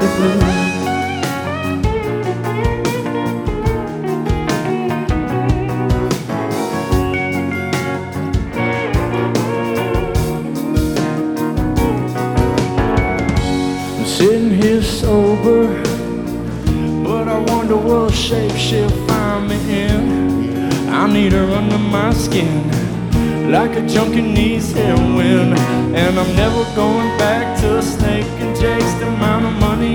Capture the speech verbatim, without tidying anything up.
the blues. Sitting here sober, but I wonder what shape she'll find me in. I need her under my skin, like a junkie needs heroin. And I'm never going back to Snake and Jake's. The amount of money